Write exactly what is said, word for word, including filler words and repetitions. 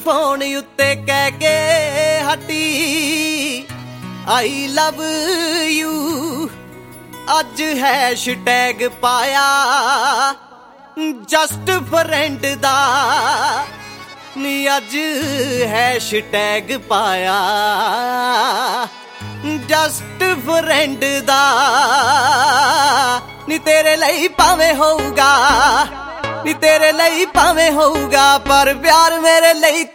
phone उत्ते कह के हटी आई लव यू अज हैशटैग पाया जस्ट फ्रेंड दा नी अज हैशटैग पाया जस्ट फ्रेंड दा नी तेरे लई भावें होऊगा नी तेरे लई भावें होऊगा पर प्यार मेरे लई